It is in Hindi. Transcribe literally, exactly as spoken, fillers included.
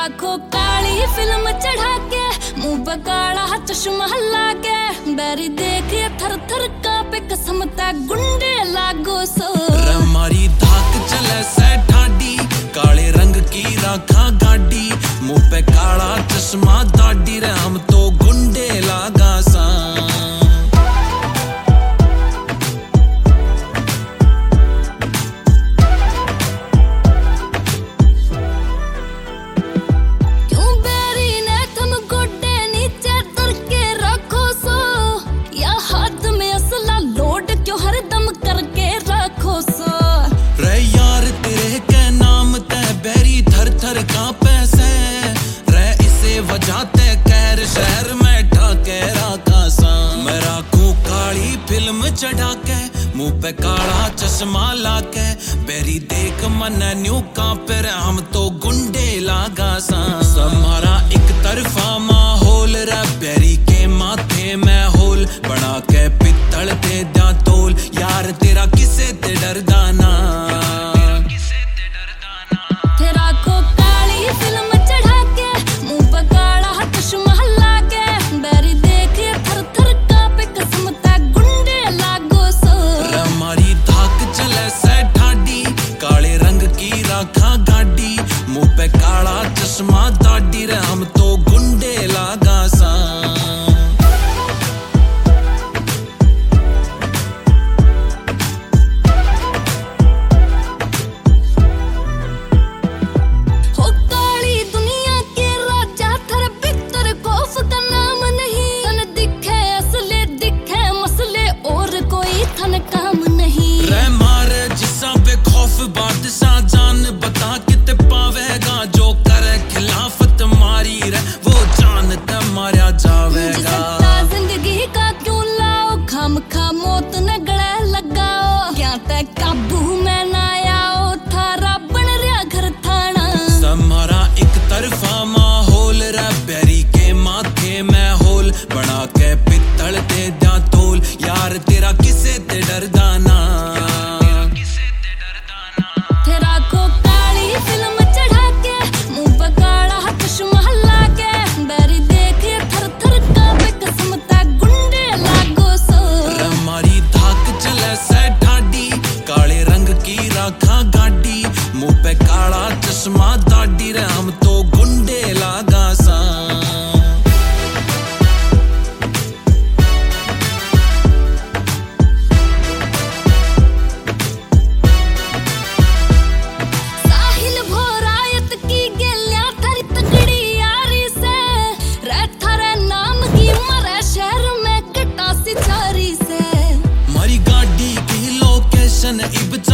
आंखों काली फिल्म चढ़ा के, मुंह पे काला चश्मा हल्ला के, बैरी देखे थर थर कांपे कसम ता गुंडे लागो सो। मारी धाक चले से ठाडी, काले रंग की राखा गाड़ी, मुंह पे काला चश्मा दाढ़ी रे हम तो गुंडे लागा सा। वजाते कहर शहर में ठाके राखा सा। मैं राखूं काली फिल्म चढ़ा के, मुंह पे काला चश्मा लाके, बेरी देख मन न्यू कांपे हम तो गुंडे लागा सा। हमारा एक तरफा माहौल रे, बेरी के माथे में होल बना के पित्तल दे दा तोल, यार तेरा किसे ते डरदा ना। गाड़ी मुंह पे काला चश्मा दाढ़ी रे हम तो गुंडे लागा सा। हो काली दुनिया के राजा थर भीतर खौफ का नाम नहीं, तन दिखे असले दिखे मसले और कोई थन काम नहीं। रे मारे जिसा पे खौफ बादशाह जान बता किते पावेगा, जो करे खिलाफत मारी रे वो जान ते मारा जावेगा। जिंदगी का क्यों लाओ खाम खा मौत न गले लगाओ, क्या ते काबू में ना आओ थारा बन रहा घर थाना। हमारा एक तरफा माहौल रे, बैरी के माथे में होल बना के पित्तल दे दा तोल, यार तेरा किसे ते डरदा ना। राखा गाड़ी मुंह पे काला चश्मा दाढ़ी रे हम तो गुंडे लागा सा। साहिल भोरायत की गेल्या थारी तगड़ी यारी से, रे थारे नाम की मरे शहर में कटासी चारी से। मारी गाड़ी की लोकेशन इब